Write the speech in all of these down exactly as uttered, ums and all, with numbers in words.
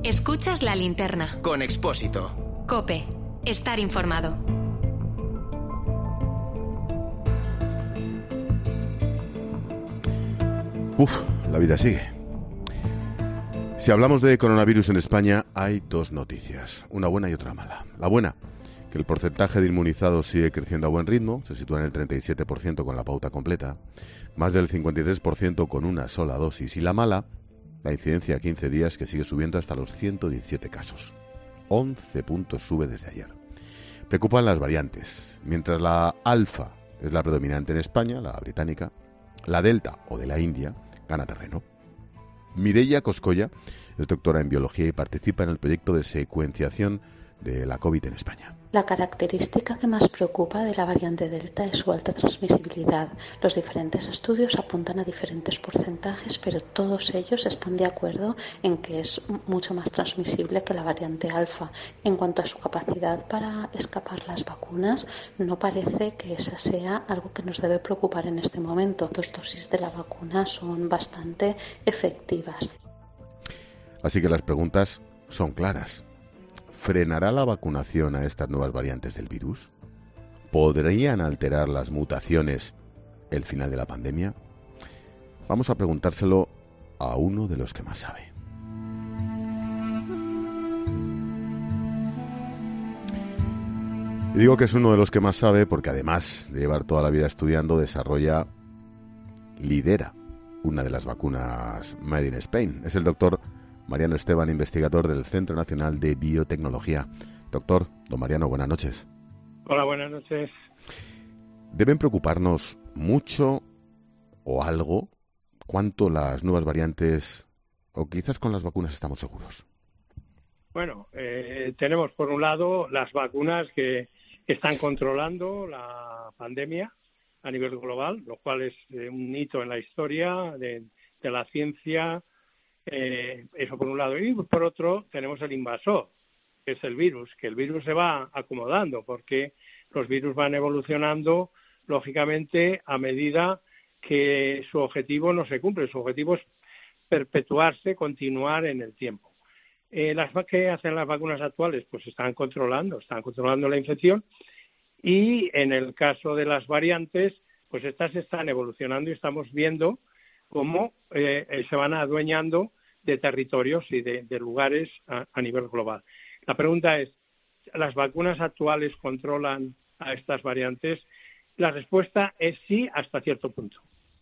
Escuchas La Linterna. Con Expósito. COPE. Estar informado. Uf, la vida sigue. Si hablamos de coronavirus en España, hay dos noticias, una buena y otra mala. La buena, que el porcentaje de inmunizados sigue creciendo a buen ritmo, se sitúa en el treinta y siete por ciento con la pauta completa, más del cincuenta y tres por ciento con una sola dosis. Y la mala, la incidencia a quince días, que sigue subiendo hasta los ciento diecisiete casos. once puntos sube desde ayer. Preocupan las variantes. Mientras la alfa es la predominante en España, la británica, la delta o de la India gana terreno. Mireia Coscolla es doctora en biología y participa en el proyecto de secuenciación de la COVID en España. La característica que más preocupa de la variante Delta es su alta transmisibilidad. Los diferentes estudios apuntan a diferentes porcentajes, pero todos ellos están de acuerdo en que es mucho más transmisible que la variante Alfa. En cuanto a su capacidad para escapar las vacunas, no parece que esa sea algo que nos debe preocupar en este momento. Dos dosis de la vacuna son bastante efectivas. Así que las preguntas son claras. ¿Frenará la vacunación a estas nuevas variantes del virus? ¿Podrían alterar las mutaciones el final de la pandemia? Vamos a preguntárselo a uno de los que más sabe. Y digo que es uno de los que más sabe porque además de llevar toda la vida estudiando, desarrolla, lidera una de las vacunas Made in Spain. Es el doctor Mariano Esteban, investigador del Centro Nacional de Biotecnología. Doctor, don Mariano, buenas noches. Hola, buenas noches. ¿Deben preocuparnos mucho o algo cuánto las nuevas variantes, o quizás con las vacunas estamos seguros? Bueno, eh, tenemos por un lado las vacunas que, que están controlando la pandemia a nivel global, lo cual es eh, un hito en la historia de, de la ciencia. Eh, eso por un lado. Y por otro tenemos el invasor, que es el virus, que el virus se va acomodando porque los virus van evolucionando lógicamente a medida que su objetivo no se cumple. Su objetivo es perpetuarse, continuar en el tiempo. Eh, las que hacen las vacunas actuales pues están controlando, están controlando la infección, y en el caso de las variantes pues estas están evolucionando y estamos viendo cómo eh, se van adueñando de territorios y de, de lugares a, a nivel global. La pregunta es, ¿las vacunas actuales controlan a estas variantes? La respuesta es sí, hasta cierto punto.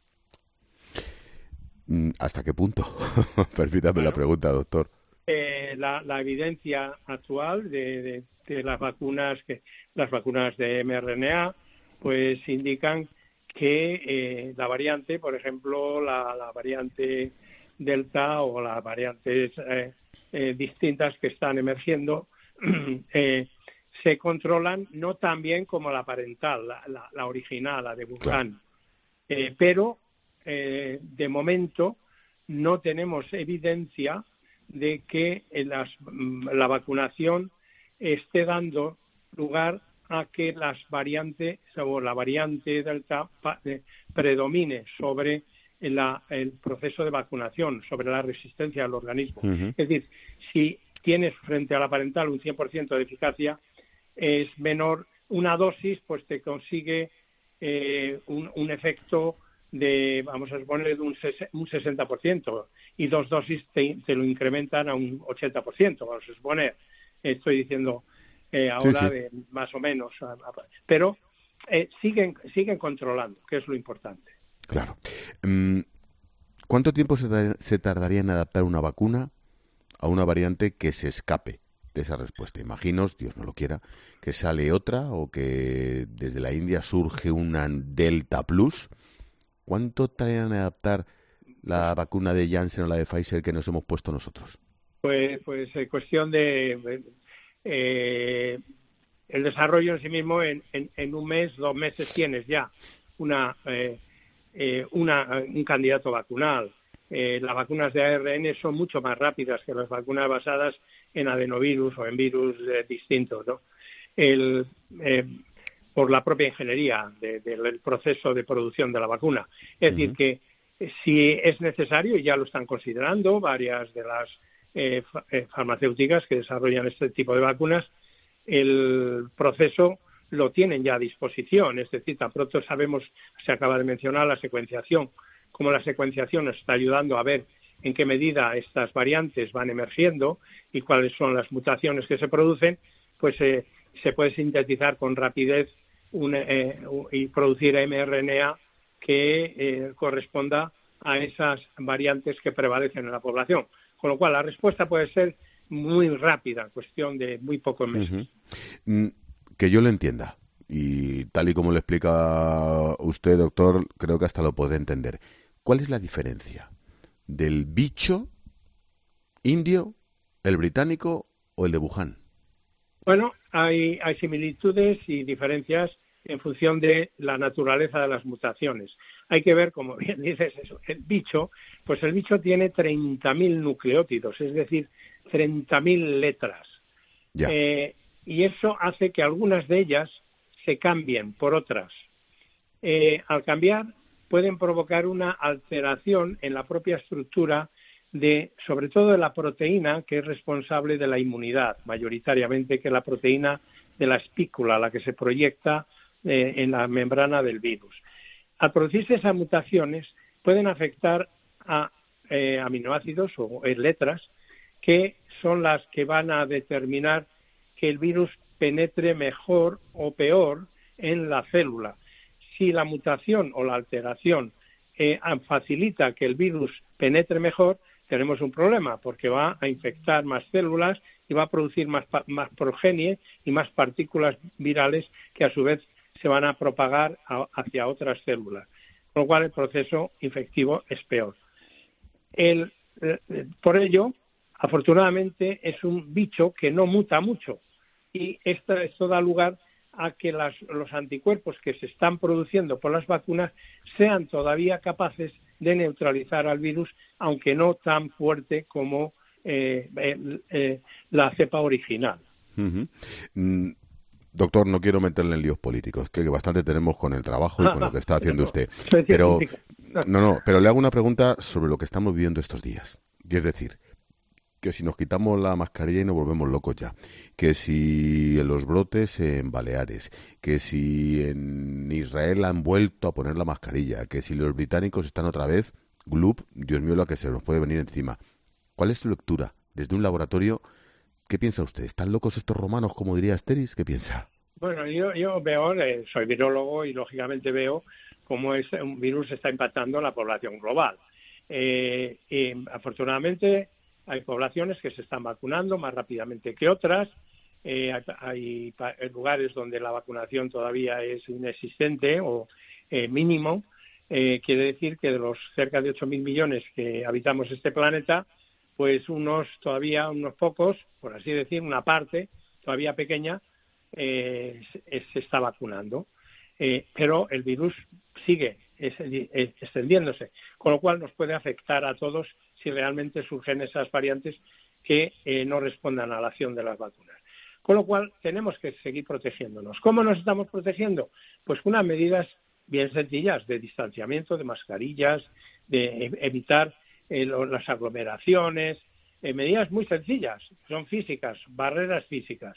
¿Hasta qué punto? Permítame bueno, la pregunta, doctor. Eh, la, la evidencia actual de, de, de las vacunas, que las vacunas de eme erre ene a, pues indican que eh, la variante, por ejemplo, la, la variante Delta o las variantes eh, eh, distintas que están emergiendo, eh, se controlan no tan bien como la parental, la, la, la original, la de Wuhan. Eh, pero, eh, de momento, no tenemos evidencia de que las, la vacunación esté dando lugar a que las variantes o la variante Delta predomine sobre la, el proceso de vacunación, sobre la resistencia al organismo. Uh-huh. Es decir, si tienes frente a la parental un cien por ciento de eficacia, es menor una dosis, pues te consigue eh, un, un efecto de, vamos a suponer, de un, un sesenta por ciento, y dos dosis te, te lo incrementan a un ochenta por ciento, vamos a suponer. Estoy diciendo eh, ahora sí, sí. De más o menos, pero eh, siguen siguen controlando, que es lo importante. Claro. ¿Cuánto tiempo se, da, se tardaría en adaptar una vacuna a una variante que se escape de esa respuesta? Imaginaos, Dios no lo quiera, que sale otra o que desde la India surge una Delta Plus. ¿Cuánto tardarían en adaptar la vacuna de Janssen o la de Pfizer que nos hemos puesto nosotros? Pues, pues eh, cuestión de eh, el desarrollo en sí mismo, en, en, en un mes, dos meses tienes ya una, eh, eh, una un candidato vacunal. Eh, las vacunas de a erre ene son mucho más rápidas que las vacunas basadas en adenovirus o en virus eh, distintos, ¿no? El, eh, por la propia ingeniería de, de, del proceso de producción de la vacuna. Es uh-huh. decir, que si es necesario, y ya lo están considerando varias de las eh, farmacéuticas que desarrollan este tipo de vacunas, el proceso lo tienen ya a disposición, es decir, tan pronto sabemos, se acaba de mencionar la secuenciación, como la secuenciación nos está ayudando a ver en qué medida estas variantes van emergiendo y cuáles son las mutaciones que se producen, pues eh, se puede sintetizar con rapidez un, eh, y producir mRNA que eh, corresponda a esas variantes que prevalecen en la población. Con lo cual, la respuesta puede ser muy rápida, cuestión de muy pocos meses. Uh-huh. Que yo lo entienda, y tal y como lo explica usted, doctor, creo que hasta lo podré entender. ¿Cuál es la diferencia del bicho indio, el británico o el de Wuhan? Bueno, hay, hay similitudes y diferencias en función de la naturaleza de las mutaciones. Hay que ver, como bien dices, eso, el bicho, pues el bicho tiene treinta mil nucleótidos, es decir, treinta mil letras. Ya. Eh, y eso hace que algunas de ellas se cambien por otras. Eh, al cambiar, pueden provocar una alteración en la propia estructura de, sobre todo de la proteína que es responsable de la inmunidad, mayoritariamente, que es la proteína de la espícula, la que se proyecta eh, en la membrana del virus. Al producirse esas mutaciones, pueden afectar a eh, aminoácidos o eh, letras, que son las que van a determinar que el virus penetre mejor o peor en la célula. Si la mutación o la alteración eh, facilita que el virus penetre mejor, tenemos un problema, porque va a infectar más células y va a producir más, más progenie y más partículas virales que a su vez se van a propagar a, hacia otras células, con lo cual el proceso infectivo es peor. El, eh, por ello, afortunadamente, es un bicho que no muta mucho y esto, esto da lugar a que las, los anticuerpos que se están produciendo por las vacunas sean todavía capaces de neutralizar al virus, aunque no tan fuerte como eh, eh, eh, la cepa original. Uh-huh. Mm, doctor, no quiero meterle en líos políticos, que bastante tenemos con el trabajo y con lo que está haciendo usted. Pero, no, no, pero le hago una pregunta sobre lo que estamos viviendo estos días. Y es decir, que si nos quitamos la mascarilla y nos volvemos locos ya, que si en los brotes en Baleares, que si en Israel han vuelto a poner la mascarilla, que si los británicos están otra vez, gloop, Dios mío, lo que se nos puede venir encima. ¿Cuál es su lectura desde un laboratorio? ¿Qué piensa usted? ¿Están locos estos romanos, como diría Asterix? ¿Qué piensa? Bueno, yo, yo veo, eh, soy virólogo y lógicamente veo cómo es, un virus está impactando en la población global. Eh, y, afortunadamente, hay poblaciones que se están vacunando más rápidamente que otras. Eh, hay, hay lugares donde la vacunación todavía es inexistente o eh, mínimo. Eh, quiere decir que de los cerca de ocho mil millones que habitamos este planeta, pues unos todavía, unos pocos, por así decir, una parte todavía pequeña, eh, se, se está vacunando. Eh, pero el virus sigue extendiéndose, con lo cual nos puede afectar a todos si realmente surgen esas variantes que eh, no respondan a la acción de las vacunas. Con lo cual tenemos que seguir protegiéndonos. ¿Cómo nos estamos protegiendo? Pues con unas medidas bien sencillas de distanciamiento, de mascarillas, de evitar eh, las aglomeraciones, eh, medidas muy sencillas, son físicas, barreras físicas.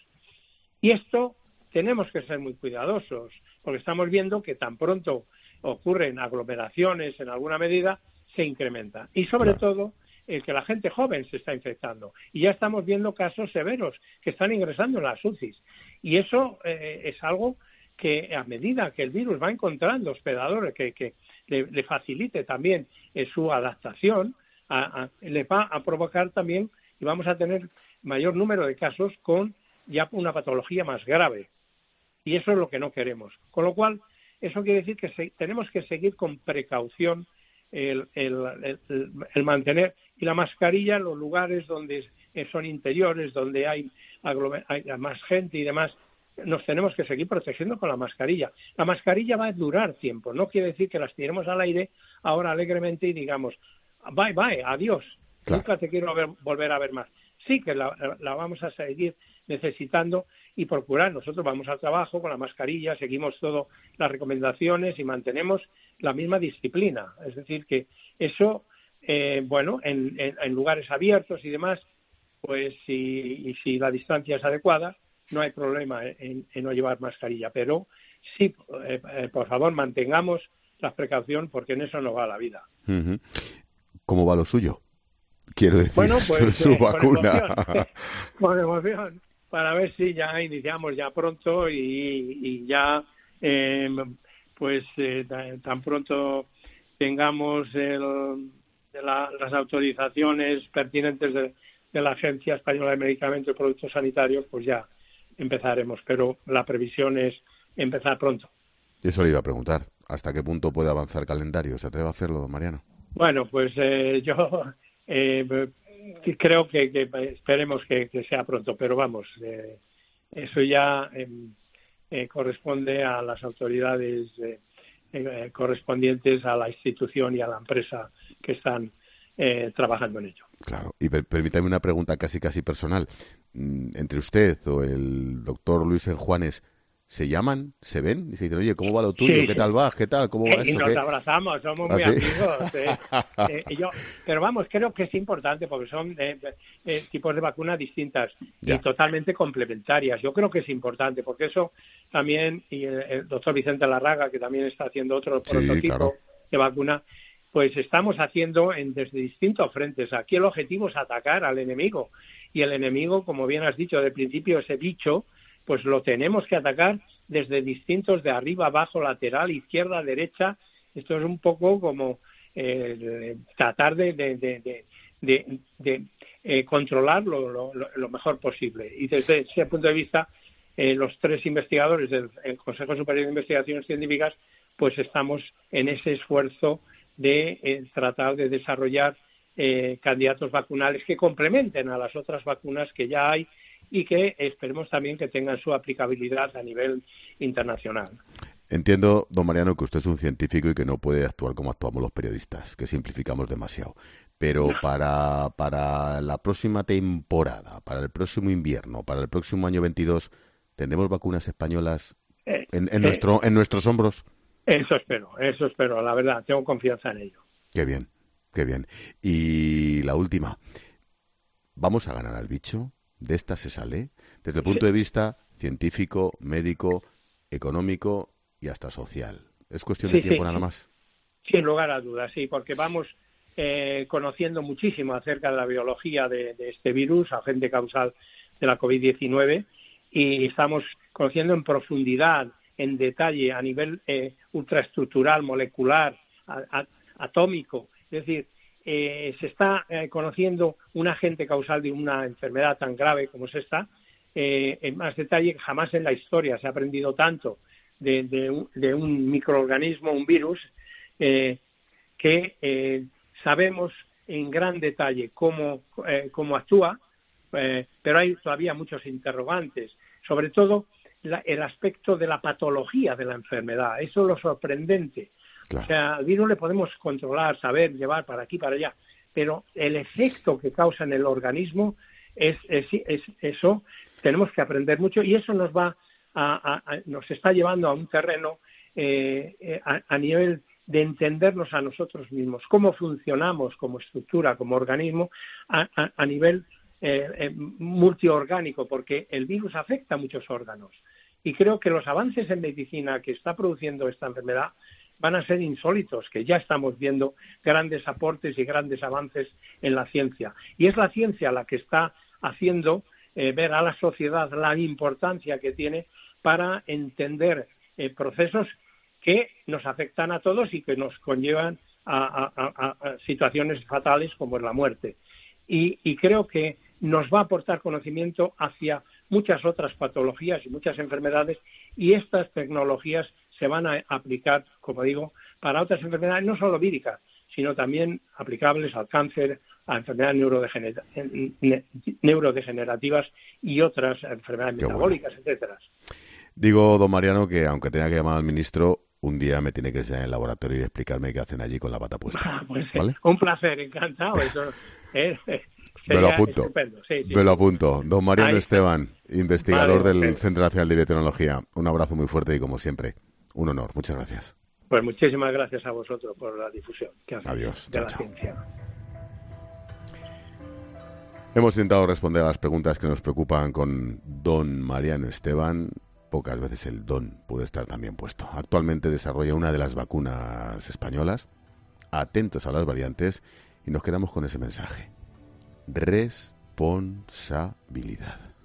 Y esto tenemos que ser muy cuidadosos, porque estamos viendo que tan pronto ocurren aglomeraciones en alguna medida, se incrementa. Y sobre claro. todo, el que la gente joven se está infectando. Y ya estamos viendo casos severos que están ingresando en las U C Is. Y eso eh, es algo que a medida que el virus va encontrando hospedadores que, que le, le facilite también eh, su adaptación, a, a, le va a provocar también, y vamos a tener mayor número de casos con ya una patología más grave. Y eso es lo que no queremos. Con lo cual, eso quiere decir que se, tenemos que seguir con precaución el, el, el, el mantener, y la mascarilla en los lugares donde son interiores, donde hay, hay más gente y demás, nos tenemos que seguir protegiendo con la mascarilla. La mascarilla va a durar tiempo, no quiere decir que las tiremos al aire ahora alegremente y digamos, bye, bye, adiós, claro. Nunca te quiero ver, volver a ver más. Sí que la, la vamos a seguir necesitando y procurar. Nosotros vamos al trabajo con la mascarilla, seguimos todas las recomendaciones y mantenemos la misma disciplina. Es decir, que eso, eh, bueno, en, en, en lugares abiertos y demás, pues si, y si la distancia es adecuada, no hay problema en, en no llevar mascarilla. Pero sí, eh, eh, por favor, mantengamos la precaución porque en eso no va la vida. Uh-huh. ¿Cómo va lo suyo? Quiero decir, bueno, pues, su, su eh, vacuna. Con emoción, con emoción, para ver si ya iniciamos ya pronto y, y ya, eh, pues eh, tan pronto tengamos el, de la, las autorizaciones pertinentes de, de la Agencia Española de Medicamentos y Productos Sanitarios, pues ya empezaremos. Pero la previsión es empezar pronto. Eso le iba a preguntar. ¿Hasta qué punto puede avanzar el calendario? ¿Se atreve a hacerlo, don Mariano? Bueno, pues eh, yo eh, creo que, que esperemos que, que sea pronto, pero vamos, eh, eso ya eh, eh, corresponde a las autoridades eh, eh, correspondientes a la institución y a la empresa que están eh, trabajando en ello. Claro, y per- permítame una pregunta casi casi personal. Entre usted o el doctor Luis Enjuanes, ¿se llaman? ¿Se ven? Y se dicen, oye, ¿cómo va lo tuyo? Sí, ¿Qué sí. tal vas? ¿Qué tal? ¿Cómo va Eh, y eso? nos ¿Qué? abrazamos, somos ¿Ah, muy sí? amigos. Eh, eh, yo, pero vamos, creo que es importante porque son eh, eh, tipos de vacunas distintas Ya. y totalmente complementarias. Yo creo que es importante porque eso también, y el, el doctor Vicente Larraga, que también está haciendo otro Sí, prototipo claro. de vacuna, pues estamos haciendo en, desde distintos frentes. Aquí el objetivo es atacar al enemigo y el enemigo, como bien has dicho, de principio ese bicho, pues lo tenemos que atacar desde distintos, de arriba, abajo, lateral, izquierda, derecha. Esto es un poco como eh, tratar de, de, de, de, de, de eh, controlarlo lo, lo, lo mejor posible. Y desde ese punto de vista, eh, los tres investigadores del el Consejo Superior de Investigaciones Científicas, pues estamos en ese esfuerzo de eh, tratar de desarrollar eh, candidatos vacunales que complementen a las otras vacunas que ya hay y que esperemos también que tengan su aplicabilidad a nivel internacional. Entiendo, don Mariano, que usted es un científico y que no puede actuar como actuamos los periodistas, que simplificamos demasiado. Pero No. para, para la próxima temporada, para el próximo invierno, para el próximo año veintidós, ¿tendremos vacunas españolas Eh, en, en, eh, nuestro, en nuestros hombros? Eso espero, eso espero, la verdad, tengo confianza en ello. Qué bien, qué bien. Y la última, ¿vamos a ganar al bicho? ¿De esta se sale? Desde el punto de vista científico, médico, económico y hasta social. ¿Es cuestión de Sí, tiempo sí, nada sí. más? Sin lugar a dudas, sí, porque vamos eh, conociendo muchísimo acerca de la biología de, de este virus, agente causal de la COVID diecinueve, y estamos conociendo en profundidad, en detalle, a nivel eh, ultraestructural, molecular, a, a, atómico. Es decir, eh, se está eh, conociendo un agente causal de una enfermedad tan grave como es esta, eh, en más detalle que jamás en la historia se ha aprendido tanto de, de, un, de un microorganismo, un virus, eh, que eh, sabemos en gran detalle cómo, eh, cómo actúa, eh, pero hay todavía muchos interrogantes, sobre todo la, el aspecto de la patología de la enfermedad. Eso es lo sorprendente. Claro. O sea, al virus le podemos controlar, saber, llevar para aquí, para allá, pero el efecto que causa en el organismo es, es, es eso. Tenemos que aprender mucho y eso nos va a, a, a nos está llevando a un terreno eh, a, a nivel de entendernos a nosotros mismos, cómo funcionamos como estructura, como organismo, a, a, a nivel eh, eh, multiorgánico, porque el virus afecta a muchos órganos. Y creo que los avances en medicina que está produciendo esta enfermedad van a ser insólitos, que ya estamos viendo grandes aportes y grandes avances en la ciencia. Y es la ciencia la que está haciendo eh, ver a la sociedad la importancia que tiene para entender eh, procesos que nos afectan a todos y que nos conllevan a, a, a, a situaciones fatales como es la muerte. Y, y creo que nos va a aportar conocimiento hacia muchas otras patologías y muchas enfermedades, y estas tecnologías se van a aplicar, como digo, para otras enfermedades, no solo víricas, sino también aplicables al cáncer, a enfermedades neurodegenera- neurodegenerativas y otras enfermedades Qué metabólicas, bueno. etcétera. Digo, don Mariano, que aunque tenga que llamar al ministro, un día me tiene que enseñar en el laboratorio y explicarme qué hacen allí con la bata puesta. Ah, pues, ¿Vale? Un placer, encantado. Eso eh, Me lo sería apunto. estupendo. Sí, sí, Me lo sí. apunto. Don Mariano Ahí. Esteban, investigador Vale, del ok. Centro Nacional de Biotecnología. Un abrazo muy fuerte y, como siempre, un honor. Muchas gracias. Pues muchísimas gracias a vosotros por la difusión que hacéis Adiós. de Chao, la chao. ciencia. Hemos intentado responder a las preguntas que nos preocupan con don Mariano Esteban. Pocas veces el don puede estar también puesto. Actualmente desarrolla una de las vacunas españolas. Atentos a las variantes y nos quedamos con ese mensaje. Responsabilidad.